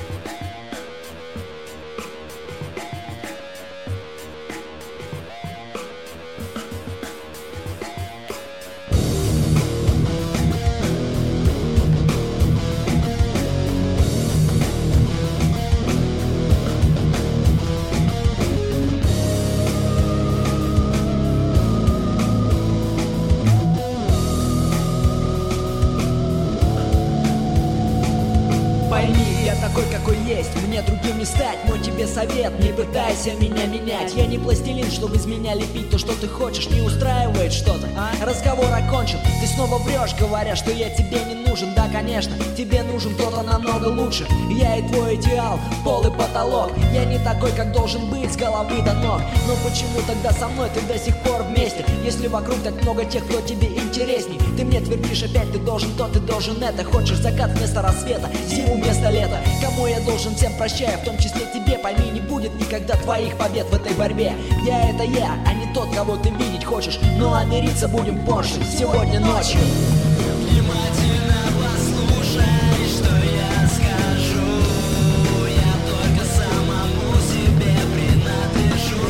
Пойми, я такой, какой есть, мне другим не стать. Мой тебе совет, не пытайся меня менять. Я не пластилин, чтобы из меня лепить то, что ты хочешь. Не устраивает что-то, разговор окончен. Ты снова врешь, говоря, что я тебе не нужен. Да, конечно, тебе нужен кто-то намного лучше. Я и твой идеал, пол и потолок. Я не такой, как должен быть, с головы до ног. Но почему тогда со мной ты до сих пор вместе? Если вокруг так много тех, кто тебе интересней. Ты мне твердишь опять, ты должен то, ты должен это. Хочешь закат вместо рассвета, зиму вместо лета. Кому я должен, всем прощаю, в том числе тебе. Пойми, не будет никогда твоих побед в этой борьбе. Я это я, а не тот, кого ты видеть хочешь. Ну а мириться будем позже, сегодня ночью. Внимательно послушай, что я скажу. Я только самому себе принадлежу.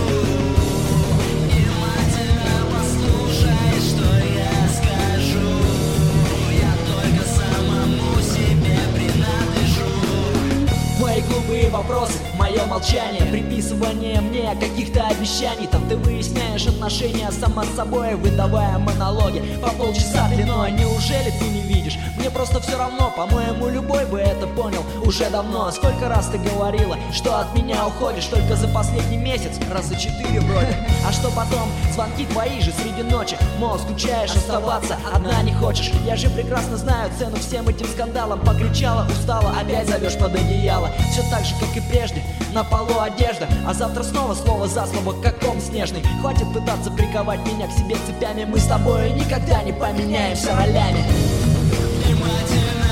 Внимательно послушай, что я скажу. Я только самому себе принадлежу. Мои глупые вопросы, мое молчание, приписывание мне каких-то обещаний. Там ты выясняешь отношения сама с собой, выдавая монологи по полчаса длиной. Неужели ты не видишь? Мне просто все равно, по-моему, любой бы это понял уже давно. Сколько раз ты говорила, что от меня уходишь только за последний месяц, раза 4 вроде. А что потом? Звонки твои же среди ночи, мол, скучаешь, оставаться одна не хочешь. Я же прекрасно знаю цену всем этим скандалам. Покричала, устала, опять зовешь под одеяло. Все так же, как и прежде, на полу одежда. А завтра снова слово за слово, как ком снежный. Хватит пытаться приковать меня к себе цепями. Мы с тобой никогда не поменяемся ролями. Внимательно